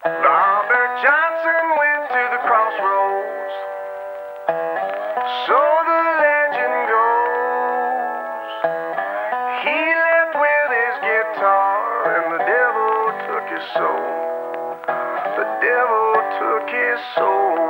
Robert Johnson went to the crossroads, so the legend goes. He left with his guitar, and the devil took his soul. The devil took his soul.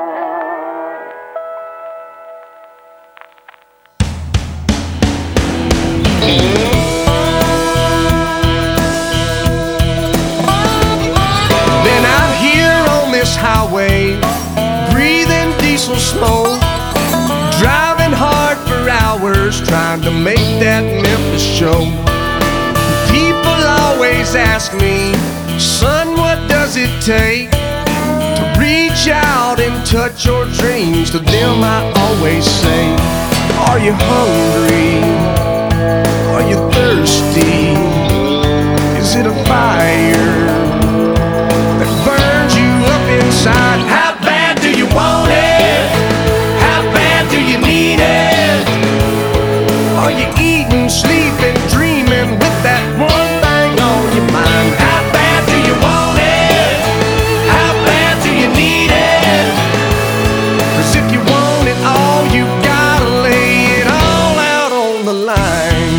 Been out here on this highway, breathing diesel smoke, driving hard for hours, trying to make that Memphis show. People always ask me, son, what does it take to reach out and touch your dreams? To them I always say, are you hungry? Are you thirsty? Is it a fire that burns you up inside? How bad do you want it? How bad do you need it? Are you eating, sleeping, dreaming with that one thing on your mind? How bad do you want it? How bad do you need it? 'Cause if you want it all, you gotta lay it all out on the line.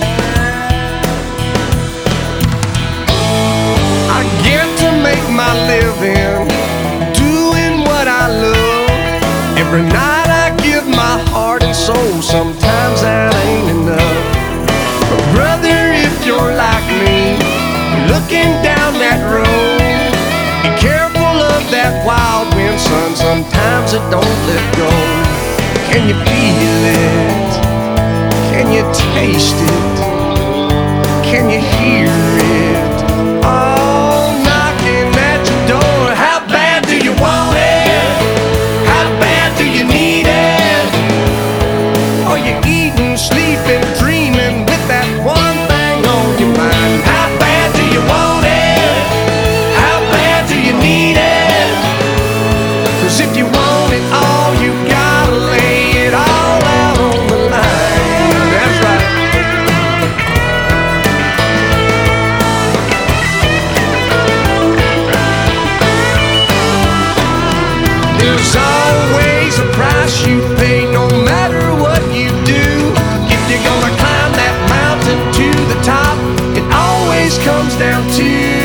I get to make my living doing what I love. Every night I give my heart and soul. Sometimes that ain't enough. But brother, if you're like me, looking down that road, be careful of that wild wind, son. Sometimes it don't let go. Can you feel it? Can you taste it? Can you hear it? All knocking at your door. How bad do you want it? How bad do you need it? Are you eating, sleeping, dreaming with that one thing on your mind? How bad do you want it? How bad do you need it? 'Cause if you want it all, you gotta lay it all out on the line. That's right. There's always a price you pay, no matter what you do. If you're gonna climb that mountain to the top, it always comes down to